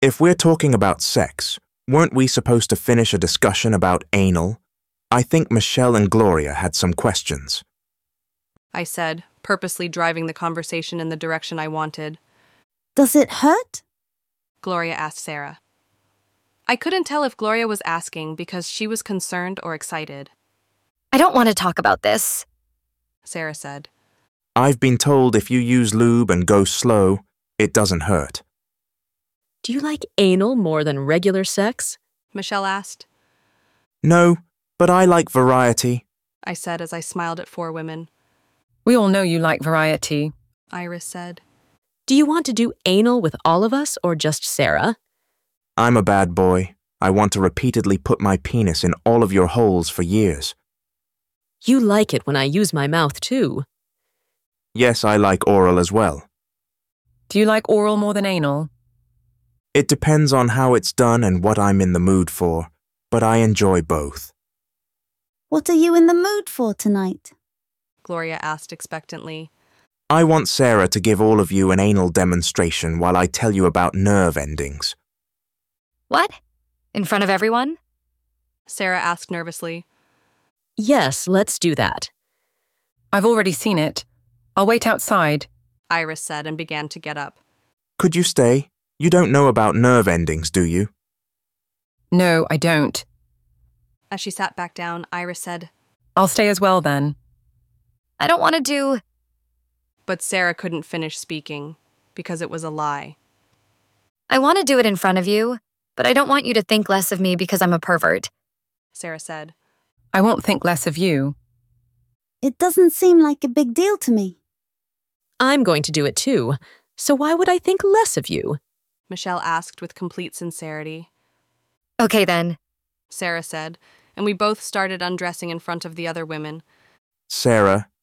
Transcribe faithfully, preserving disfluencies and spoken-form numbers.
If we're talking about sex, weren't we supposed to finish a discussion about anal? I think Michelle and Gloria had some questions. I said, purposely driving the conversation in the direction I wanted. Does it hurt? Gloria asked Sarah. I couldn't tell if Gloria was asking because she was concerned or excited. I don't want to talk about this, Sarah said. I've been told if you use lube and go slow, it doesn't hurt. Do you like anal more than regular sex? Michelle asked. No, but I like variety, I said as I smiled at four women. We all know you like variety, Iris said. Do you want to do anal with all of us or just Sarah? I'm a bad boy. I want to repeatedly put my penis in all of your holes for years. You like it when I use my mouth too. Yes, I like oral as well. Do you like oral more than anal? It depends on how it's done and what I'm in the mood for, but I enjoy both. What are you in the mood for tonight? Gloria asked expectantly. I want Sarah to give all of you an anal demonstration while I tell you about nerve endings. What? In front of everyone? Sarah asked nervously. Yes, let's do that. I've already seen it. I'll wait outside, Iris said and began to get up. Could you stay? You don't know about nerve endings, do you? No, I don't. As she sat back down, Iris said, I'll stay as well then. I don't want to do... But Sarah couldn't finish speaking because it was a lie. I want to do it in front of you, but I don't want you to think less of me because I'm a pervert, Sarah said. I won't think less of you. It doesn't seem like a big deal to me. I'm going to do it too, so why would I think less of you? Michelle asked with complete sincerity. Okay then, Sarah said, and we both started undressing in front of the other women. Sarah,